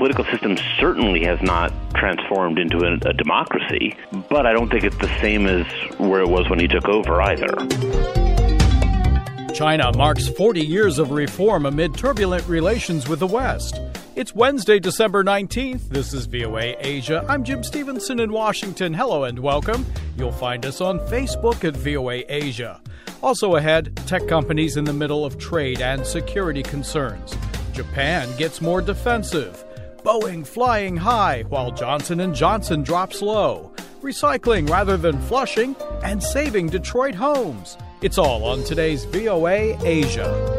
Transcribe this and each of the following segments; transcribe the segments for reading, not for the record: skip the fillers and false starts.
political system certainly has not transformed into a democracy, but I don't think it's the same as where it was when he took over either. China marks 40 years of reform amid turbulent relations with the West. It's Wednesday, December 19th. This is VOA Asia. I'm Jim Stevenson in Washington. Hello and welcome. You'll find us on Facebook at VOA Asia. Also ahead, tech companies in the middle of trade and security concerns. Japan gets more defensive. Boeing flying high while Johnson & Johnson drops low. Recycling rather than flushing and saving Detroit homes. It's all on today's VOA Asia.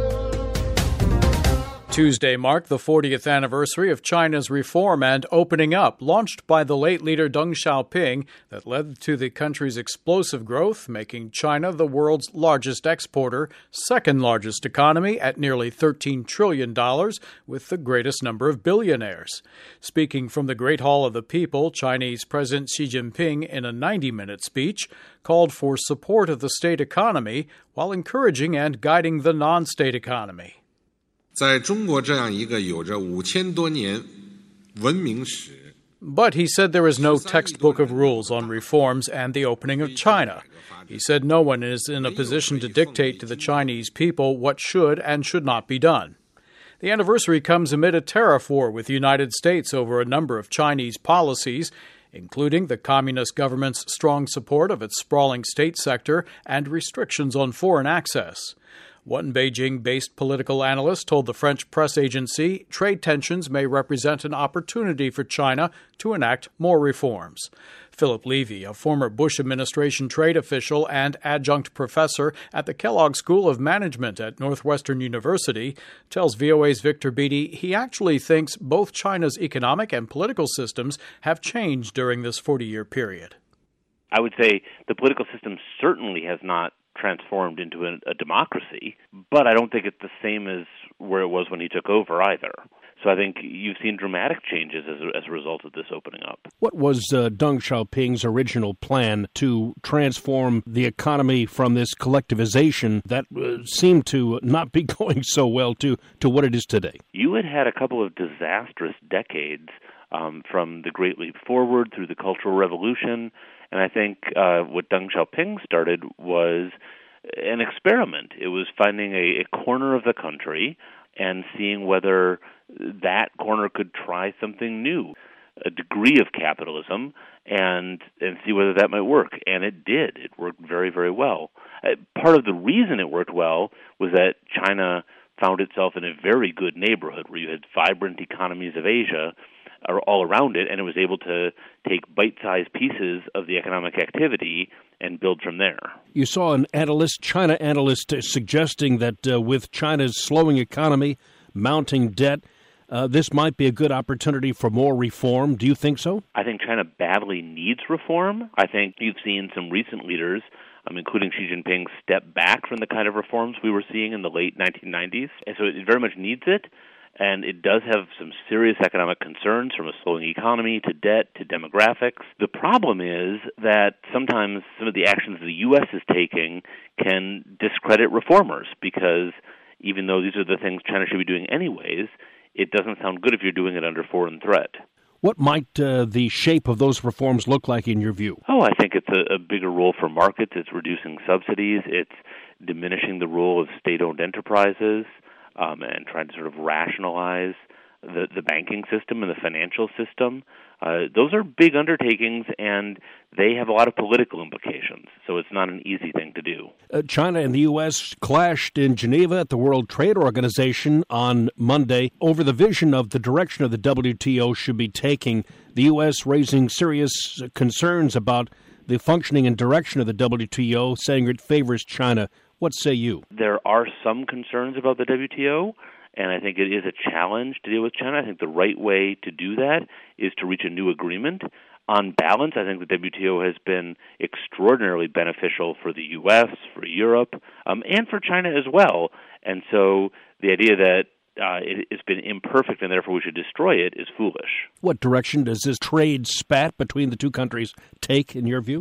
Tuesday marked the 40th anniversary of China's reform and opening up, launched by the late leader Deng Xiaoping, that led to the country's explosive growth, making China the world's largest exporter, second largest economy at nearly $13 trillion, with the greatest number of billionaires. Speaking from the Great Hall of the People, Chinese President Xi Jinping, in a 90-minute speech, called for support of the state economy while encouraging and guiding the non-state economy. 在中国这样一个有着5000多年文明史 But he said there is no textbook of rules on reforms and the opening of China. He said no one is in a position to dictate to the Chinese people what should and should not be done. The anniversary comes amid a tariff war with the United States over a number of Chinese policies, including the communist government's strong support of its sprawling state sector and restrictions on foreign access. One Beijing-based political analyst told the French press agency trade tensions may represent an opportunity for China to enact more reforms. Philip Levy, a former Bush administration trade official and adjunct professor at the Kellogg School of Management at Northwestern University, tells VOA's Victor Beattie he actually thinks both China's economic and political systems have changed during this 40-year period. I would say the political system certainly has not transformed into a democracy, but I don't think it's the same as where it was when he took over either. So I think you've seen dramatic changes as a result of this opening up. What was Deng Xiaoping's original plan to transform the economy from this collectivization that seemed to not be going so well to what it is today? You had a couple of disastrous decades from the Great Leap Forward through the Cultural Revolution. And I think what Deng Xiaoping started was an experiment. It was finding a corner of the country and seeing whether that corner could try something new, a degree of capitalism, and see whether that might work. And it did. It worked very, very well. Part of the reason it worked well was that China found itself in a very good neighborhood where you had vibrant economies of Asia all around it, and it was able to take bite-sized pieces of the economic activity and build from there. You saw an analyst, China analyst, suggesting that with China's slowing economy, mounting debt, this might be a good opportunity for more reform. Do you think so? I think China badly needs reform. I think you've seen some recent leaders, including Xi Jinping, step back from the kind of reforms we were seeing in the late 1990s, and so it very much needs it. And it does have some serious economic concerns, from a slowing economy to debt to demographics. The problem is that sometimes some of the actions the U.S. is taking can discredit reformers, because even though these are the things China should be doing anyways, it doesn't sound good if you're doing it under foreign threat. What might the shape of those reforms look like in your view? I think it's a bigger role for markets. It's reducing subsidies. It's diminishing the role of state-owned enterprises. And trying to sort of rationalize the banking system and the financial system. Those are big undertakings, and they have a lot of political implications, so it's not an easy thing to do. China and the U.S. clashed in Geneva at the World Trade Organization on Monday over the vision of the direction of the WTO should be taking, the U.S. raising serious concerns about the functioning and direction of the WTO, saying it favors China. What say you? There are some concerns about the WTO, and I think it is a challenge to deal with China. I think the right way to do that is to reach a new agreement. On balance, I think the WTO has been extraordinarily beneficial for the U.S., for Europe, and for China as well. And so the idea that it's been imperfect and therefore we should destroy it is foolish. What direction does this trade spat between the two countries take, in your view?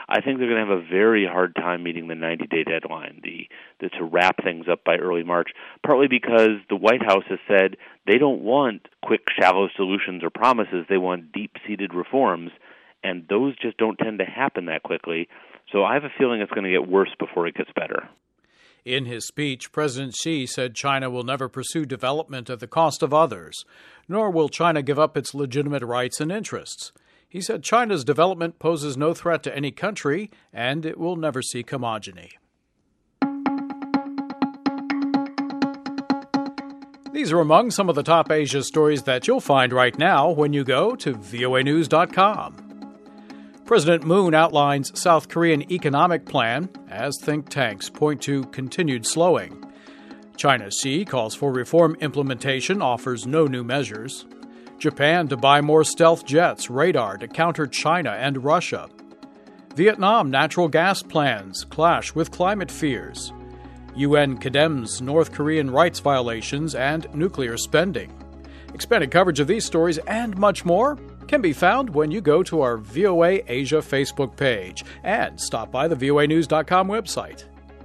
I think they're going to have a very hard time meeting the 90-day deadline, to wrap things up by early March, partly because the White House has said they don't want quick, shallow solutions or promises. They want deep-seated reforms, and those just don't tend to happen that quickly. So I have a feeling it's going to get worse before it gets better. In his speech, President Xi said China will never pursue development at the cost of others, nor will China give up its legitimate rights and interests. He said China's development poses no threat to any country, and it will never seek homogeny. These are among some of the top Asia stories that you'll find right now when you go to voanews.com. President Moon outlines South Korean economic plan as think tanks point to continued slowing. China Xi calls for reform implementation, offers no new measures. Japan to buy more stealth jets, radar to counter China and Russia. Vietnam natural gas plans clash with climate fears. UN condemns North Korean rights violations and nuclear spending. Expanded coverage of these stories and much more can be found when you go to our VOA Asia Facebook page and stop by the voanews.com website.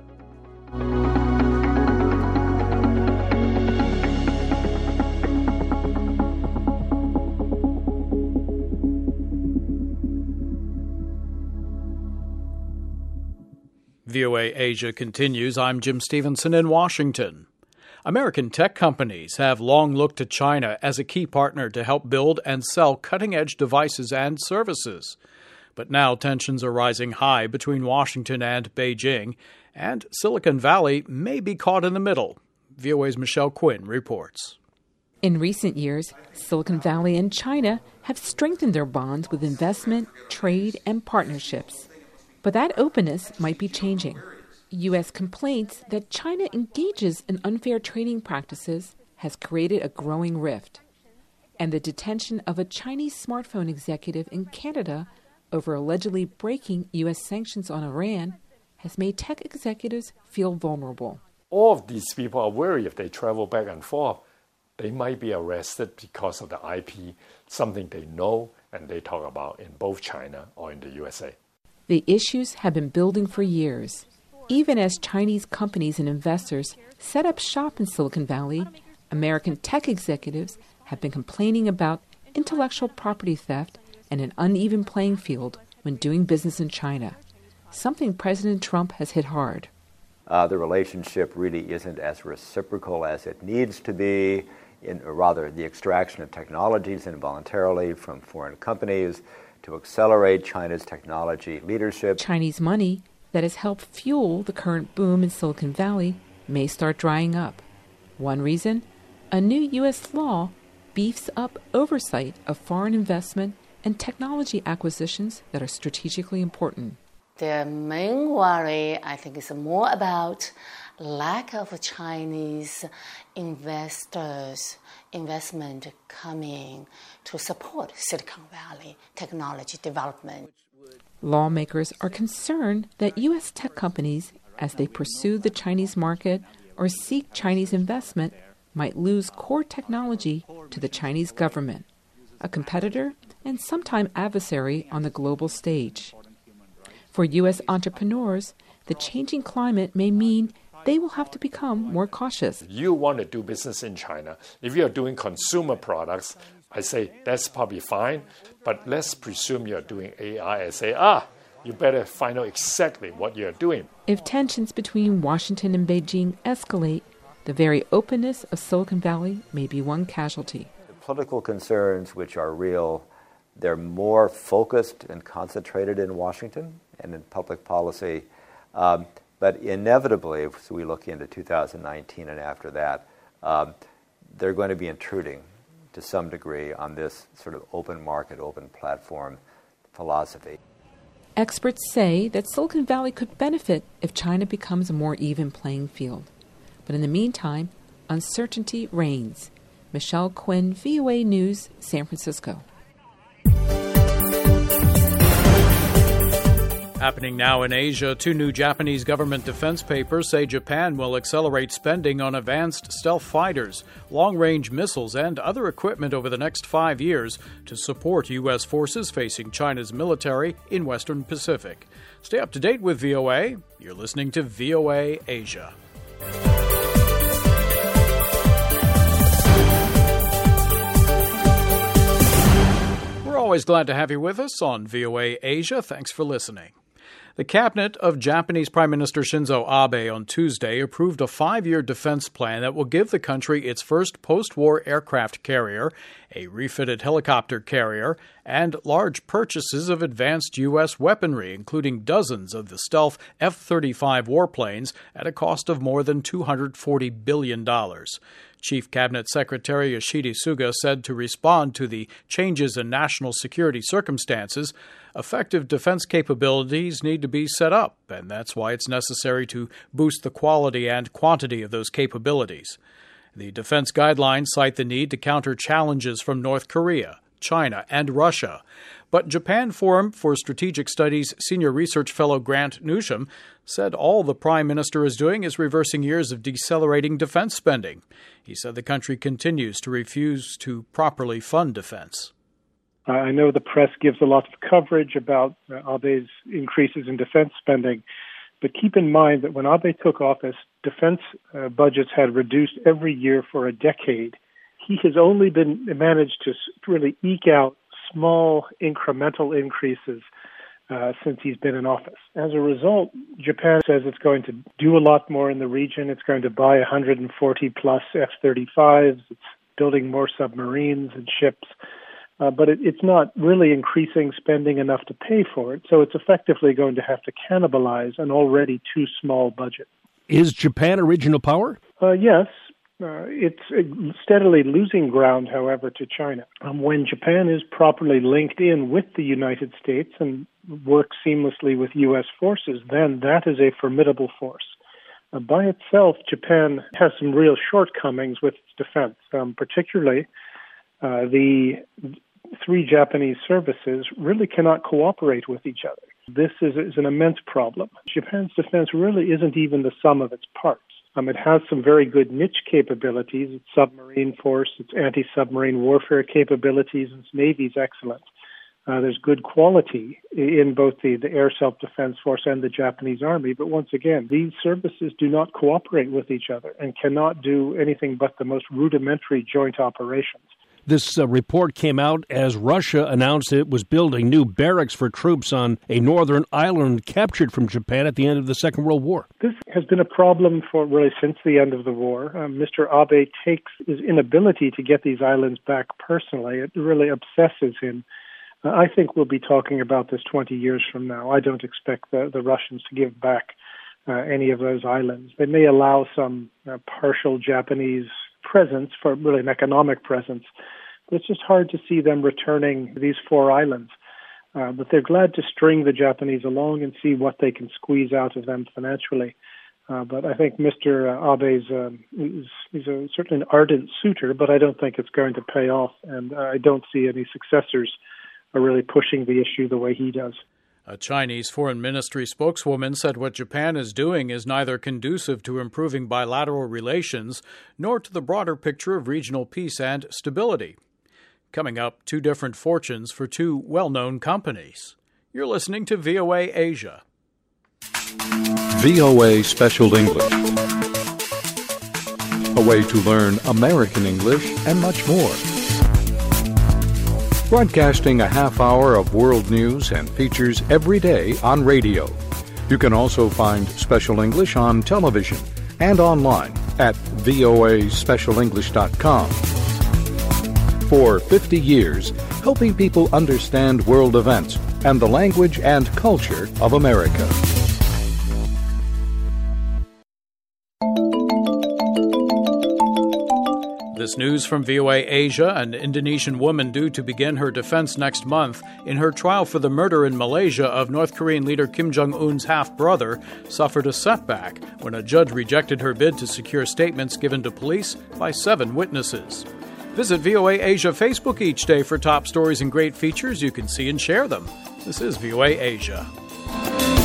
VOA Asia continues. I'm Jim Stevenson in Washington. American tech companies have long looked to China as a key partner to help build and sell cutting-edge devices and services. But now tensions are rising high between Washington and Beijing, and Silicon Valley may be caught in the middle. VOA's Michelle Quinn reports. In recent years, Silicon Valley and China have strengthened their bonds with investment, trade, and partnerships. But that openness might be changing. U.S. complaints that China engages in unfair trading practices has created a growing rift. And the detention of a Chinese smartphone executive in Canada over allegedly breaking U.S. sanctions on Iran has made tech executives feel vulnerable. All of these people are worried if they travel back and forth, they might be arrested because of the IP, something they know and they talk about in both China or in the USA. The issues have been building for years. Even as Chinese companies and investors set up shop in Silicon Valley, American tech executives have been complaining about intellectual property theft and an uneven playing field when doing business in China, something President Trump has hit hard. The relationship really isn't as reciprocal as it needs to be, rather the extraction of technologies involuntarily from foreign companies to accelerate China's technology leadership. Chinese money that has helped fuel the current boom in Silicon Valley may start drying up. One reason? A new U.S. law beefs up oversight of foreign investment and technology acquisitions that are strategically important. The main worry, I think, is more about lack of Chinese investors' investment coming to support Silicon Valley technology development. Lawmakers are concerned that U.S. tech companies, as they pursue the Chinese market or seek Chinese investment, might lose core technology to the Chinese government, a competitor and sometime adversary on the global stage. For U.S. entrepreneurs, the changing climate may mean they will have to become more cautious. You want to do business in China. If you're doing consumer products, I say that's probably fine, but let's presume you're doing AI and say, you better find out exactly what you're doing. If tensions between Washington and Beijing escalate, the very openness of Silicon Valley may be one casualty. The political concerns, which are real, they're more focused and concentrated in Washington and in public policy. But inevitably, as we look into 2019 and after that, they're going to be intruding to some degree on this sort of open market, open platform philosophy. Experts say that Silicon Valley could benefit if China becomes a more even playing field. But in the meantime, uncertainty reigns. Michelle Quinn, VOA News, San Francisco. Happening now in Asia, 2 new Japanese government defense papers say Japan will accelerate spending on advanced stealth fighters, long-range missiles, and other equipment over the next 5 years to support U.S. forces facing China's military in Western Pacific. Stay up to date with VOA. You're listening to VOA Asia. We're always glad to have you with us on VOA Asia. Thanks for listening. The cabinet of Japanese Prime Minister Shinzo Abe on Tuesday approved a 5-year defense plan that will give the country its first post-war aircraft carrier, a refitted helicopter carrier, and large purchases of advanced U.S. weaponry, including dozens of the stealth F-35 warplanes at a cost of more than $240 billion. Chief Cabinet Secretary Yoshihide Suga said to respond to the changes in national security circumstances, effective defense capabilities need to be set up, and that's why it's necessary to boost the quality and quantity of those capabilities. The defense guidelines cite the need to counter challenges from North Korea, China, and Russia. But Japan Forum for Strategic Studies Senior Research Fellow Grant Newsham said all the Prime Minister is doing is reversing years of decelerating defense spending. He said the country continues to refuse to properly fund defense. I know the press gives a lot of coverage about Abe's increases in defense spending, but keep in mind that when Abe took office, defense budgets had reduced every year for a decade. He has only managed to really eke out small incremental increases since he's been in office. As a result, Japan says it's going to do a lot more in the region. It's going to buy 140-plus F-35s. It's building more submarines and ships. But it's not really increasing spending enough to pay for it. So it's effectively going to have to cannibalize an already too small budget. Is Japan a regional power? Yes. It's steadily losing ground, however, to China. When Japan is properly linked in with the United States and works seamlessly with U.S. forces, then that is a formidable force. By itself, Japan has some real shortcomings with its defense, particularly the 3 Japanese services really cannot cooperate with each other. This is an immense problem. Japan's defense really isn't even the sum of its parts. It has some very good niche capabilities. Its submarine force, its anti-submarine warfare capabilities, and its Navy is excellent. There's good quality in both the Air Self-Defense Force and the Japanese Army, but once again, these services do not cooperate with each other and cannot do anything but the most rudimentary joint operations. This report came out as Russia announced it was building new barracks for troops on a northern island captured from Japan at the end of the Second World War. This has been a problem for really since the end of the war. Mr. Abe takes his inability to get these islands back personally. It really obsesses him. I think we'll be talking about this 20 years from now. I don't expect the Russians to give back any of those islands. They may allow some partial Japanese presence, for really an economic presence. But it's just hard to see them returning these 4 islands. But they're glad to string the Japanese along and see what they can squeeze out of them financially. But I think Mr. Abe's he's certainly an ardent suitor, but I don't think it's going to pay off. And I don't see any successors are really pushing the issue the way he does. A Chinese foreign ministry spokeswoman said what Japan is doing is neither conducive to improving bilateral relations nor to the broader picture of regional peace and stability. Coming up, 2 different fortunes for 2 well-known companies. You're listening to VOA Asia. VOA Special English. A way to learn American English and much more. Broadcasting a half hour of world news and features every day on radio. You can also find Special English on television and online at voaspecialenglish.com. For 50 years, helping people understand world events and the language and culture of America. This news from VOA Asia: an Indonesian woman due to begin her defense next month in her trial for the murder in Malaysia of North Korean leader Kim Jong-un's half-brother suffered a setback when a judge rejected her bid to secure statements given to police by 7 witnesses. Visit VOA Asia Facebook each day for top stories and great features. You can see and share them. This is VOA Asia.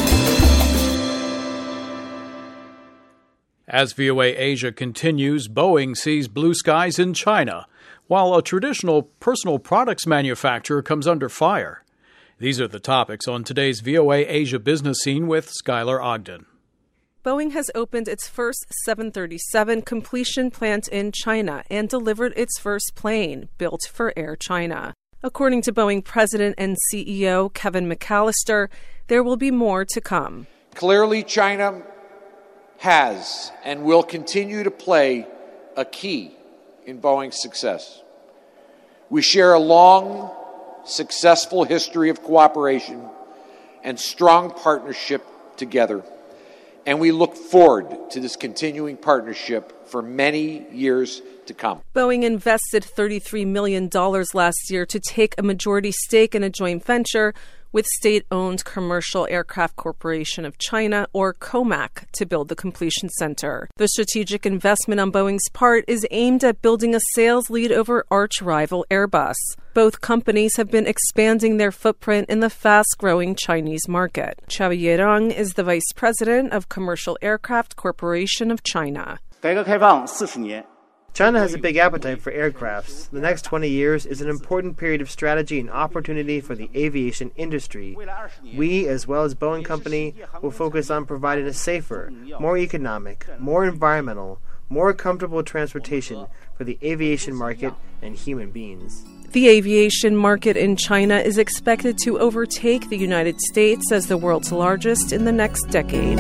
As VOA Asia continues, Boeing sees blue skies in China, while a traditional personal products manufacturer comes under fire. These are the topics on today's VOA Asia Business Scene with Skylar Ogden. Boeing has opened its first 737 completion plant in China and delivered its first plane, built for Air China. According to Boeing President and CEO Kevin McAllister, there will be more to come. Clearly, China has and will continue to play a key in Boeing's success. We share a long, successful history of cooperation and strong partnership together, and we look forward to this continuing partnership for many years to come. Boeing invested $33 million last year to take a majority stake in a joint venture with state-owned Commercial Aircraft Corporation of China, or COMAC, to build the completion center. The strategic investment on Boeing's part is aimed at building a sales lead over arch-rival Airbus. Both companies have been expanding their footprint in the fast-growing Chinese market. Chao Yerong is the vice president of Commercial Aircraft Corporation of China. China has a big appetite for aircrafts. The next 20 years is an important period of strategy and opportunity for the aviation industry. We, as well as Boeing Company, will focus on providing a safer, more economic, more environmental, more comfortable transportation for the aviation market and human beings. The aviation market in China is expected to overtake the United States as the world's largest in the next decade.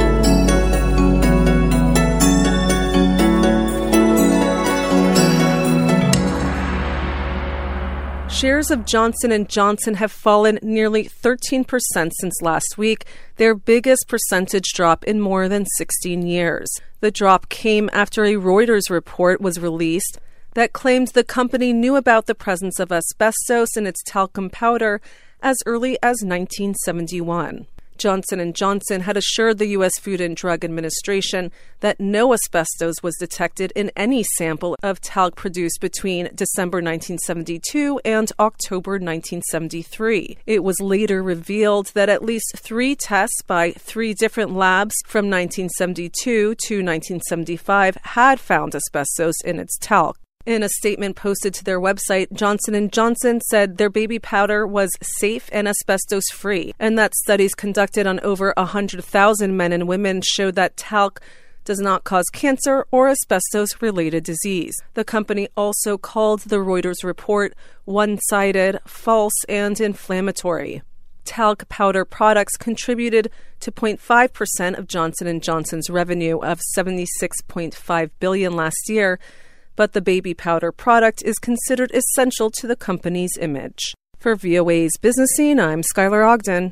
Shares of Johnson & Johnson have fallen nearly 13% since last week, their biggest percentage drop in more than 16 years. The drop came after a Reuters report was released that claimed the company knew about the presence of asbestos in its talcum powder as early as 1971. Johnson & Johnson had assured the U.S. Food and Drug Administration that no asbestos was detected in any sample of talc produced between December 1972 and October 1973. It was later revealed that at least 3 tests by 3 different labs from 1972 to 1975 had found asbestos in its talc. In a statement posted to their website, Johnson & Johnson said their baby powder was safe and asbestos-free, and that studies conducted on over 100,000 men and women showed that talc does not cause cancer or asbestos-related disease. The company also called the Reuters report one-sided, false, and inflammatory. Talc powder products contributed to 0.5% of Johnson & Johnson's revenue of $76.5 billion last year, but the baby powder product is considered essential to the company's image. For VOA's Business Scene, I'm Skylar Ogden.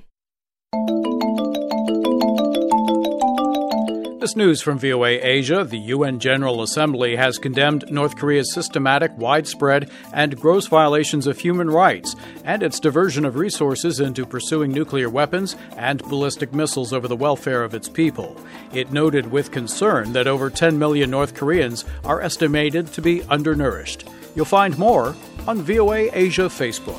This news from VOA Asia: the UN General Assembly has condemned North Korea's systematic, widespread, and gross violations of human rights and its diversion of resources into pursuing nuclear weapons and ballistic missiles over the welfare of its people. It noted with concern that over 10 million North Koreans are estimated to be undernourished. You'll find more on VOA Asia Facebook.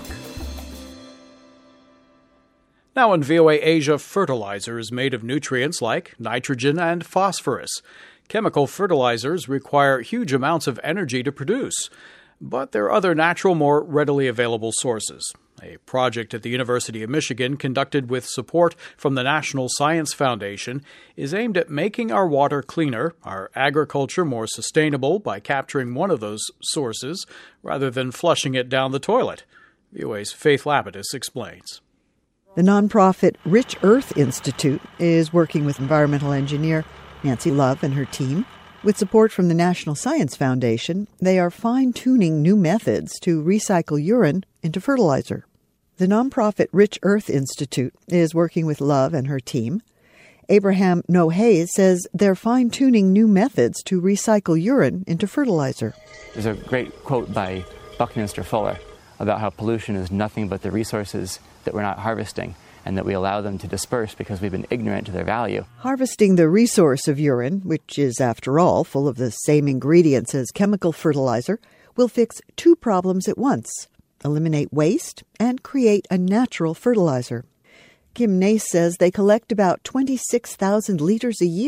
Now in VOA Asia, fertilizer is made of nutrients like nitrogen and phosphorus. Chemical fertilizers require huge amounts of energy to produce, but there are other natural, more readily available sources. A project at the University of Michigan, conducted with support from the National Science Foundation, is aimed at making our water cleaner, our agriculture more sustainable by capturing one of those sources rather than flushing it down the toilet. VOA's Faith Lapidus explains. The nonprofit Rich Earth Institute is working with environmental engineer Nancy Love and her team. With support from the National Science Foundation, they are fine-tuning new methods to recycle urine into fertilizer. The nonprofit Rich Earth Institute is working with Love and her team. Abraham Nohayes says they're fine-tuning new methods to recycle urine into fertilizer. There's a great quote by Buckminster Fuller about how pollution is nothing but the resources that we're not harvesting and that we allow them to disperse because we've been ignorant to their value. Harvesting the resource of urine, which is, after all, full of the same ingredients as chemical fertilizer, will fix 2 problems at once: eliminate waste and create a natural fertilizer. Kim Nace says they collect about 26,000 liters a year.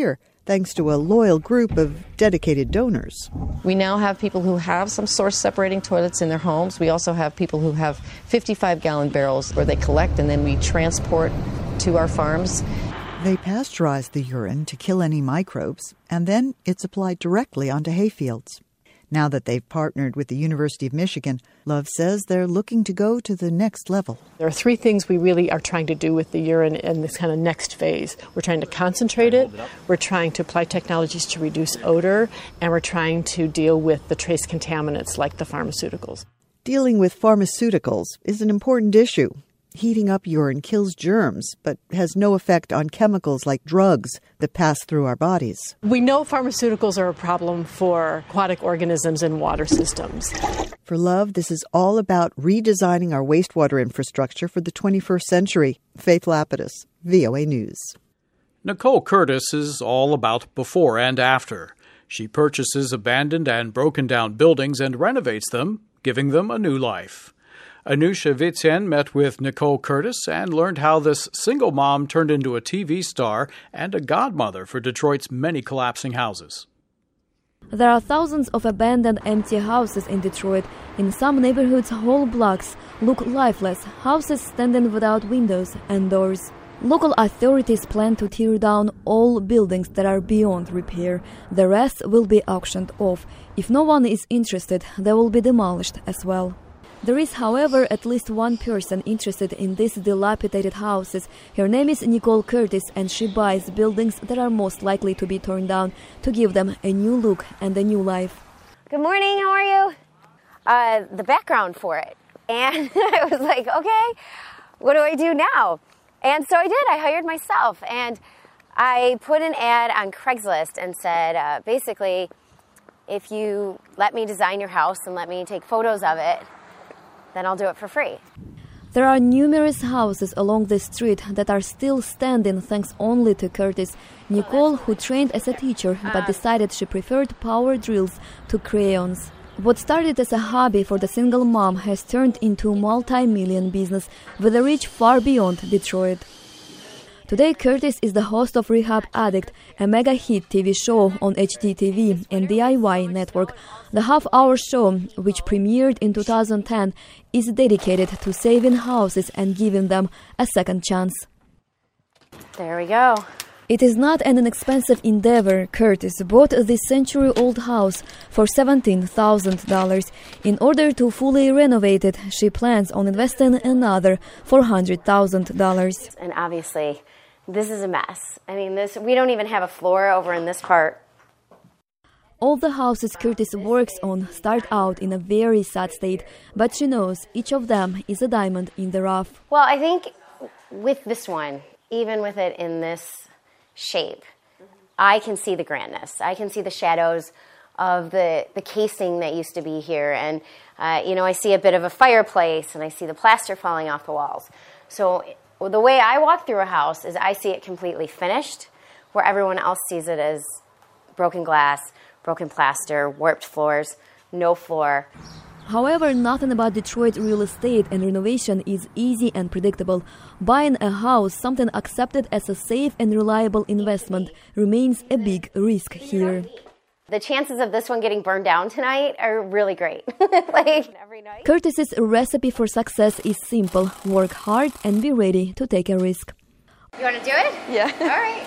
thanks to a loyal group of dedicated donors. We now have people who have some source separating toilets in their homes. We also have people who have 55-gallon barrels where they collect and then we transport to our farms. They pasteurize the urine to kill any microbes, and then it's applied directly onto hayfields. Now that they've partnered with the University of Michigan, Love says they're looking to go to the next level. There are three things we really are trying to do with the urine in this kind of next phase. We're trying to concentrate it, we're trying to apply technologies to reduce odor, and we're trying to deal with the trace contaminants like the pharmaceuticals. Dealing with pharmaceuticals is an important issue. Heating up urine kills germs, but has no effect on chemicals like drugs that pass through our bodies. We know pharmaceuticals are a problem for aquatic organisms and water systems. For Love, this is all about redesigning our wastewater infrastructure for the 21st century. Faith Lapidus, VOA News. Nicole Curtis is all about before and after. She purchases abandoned and broken down buildings and renovates them, giving them a new life. Anusha Vitien met with Nicole Curtis and learned how this single mom turned into a TV star and a godmother for Detroit's many collapsing houses. There are thousands of abandoned empty houses in Detroit. In some neighborhoods, whole blocks look lifeless, houses standing without windows and doors. Local authorities plan to tear down all buildings that are beyond repair. The rest will be auctioned off. If no one is interested, they will be demolished as well. There is, however, at least one person interested in these dilapidated houses. Her name is Nicole Curtis, and she buys buildings that are most likely to be torn down to give them a new look and a new life. Good morning, how are you? The background for it. And I was like, okay, what do I do now? And so I did. I hired myself. And I put an ad on Craigslist and said, basically, if you let me design your house and let me take photos of it, then I'll do it for free. There are numerous houses along the street that are still standing thanks only to Curtis. Nicole, who trained as a teacher but decided she preferred power drills to crayons. What started as a hobby for the single mom has turned into a multi-million business with a reach far beyond Detroit. Today, Curtis is the host of Rehab Addict, a mega-hit TV show on HDTV and DIY Network. The half-hour show, which premiered in 2010, is dedicated to saving houses and giving them a second chance. There we go. It is not an inexpensive endeavor. Curtis bought this century-old house for $17,000. In order to fully renovate it, she plans on investing another $400,000. And obviously, this is a mess. I mean, we don't even have a floor over in this part. All the houses Curtis works on start out in a very sad state, but she knows each of them is a diamond in the rough. Well, I think with this one, even with it in this shape, I can see the grandness. I can see the shadows of the casing that used to be here. And, I see a bit of a fireplace, and I see the plaster falling off the walls. So the way I walk through a house is I see it completely finished, where everyone else sees it as broken glass, broken plaster, warped floors, no floor. However, nothing about Detroit real estate and renovation is easy and predictable. Buying a house, something accepted as a safe and reliable investment, remains a big risk here. The chances of this one getting burned down tonight are really great. Every night. Curtis's recipe for success is simple. Work hard and be ready to take a risk. You want to do it? Yeah. All right.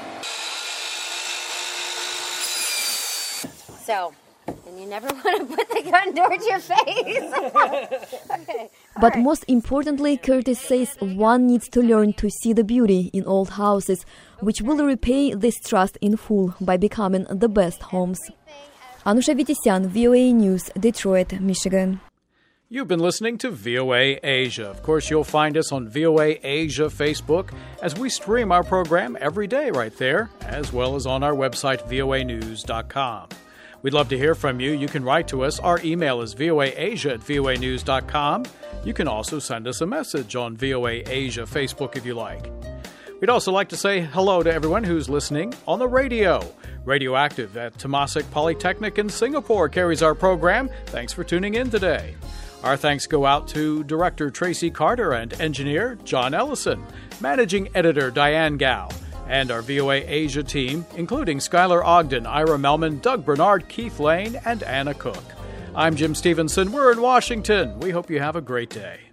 So, and you never want to put the gun towards your face. Okay. But most importantly, Curtis says one needs to learn to see the beauty in old houses, which will repay this trust in full by becoming the best homes. Anusha Vitisian, VOA News, Detroit, Michigan. You've been listening to VOA Asia. Of course, you'll find us on VOA Asia Facebook as we stream our program every day right there, as well as on our website, voanews.com. We'd love to hear from you. You can write to us. Our email is voaasia@voanews.com. You can also send us a message on VOA Asia Facebook if you like. We'd also like to say hello to everyone who's listening on the radio. Radioactive at Temasek Polytechnic in Singapore carries our program. Thanks for tuning in today. Our thanks go out to Director Tracy Carter and Engineer John Ellison, Managing Editor Diane Gao, And our VOA Asia team, including Skylar Ogden, Ira Melman, Doug Bernard, Keith Lane, and Anna Cook. I'm Jim Stevenson. We're in Washington. We hope you have a great day.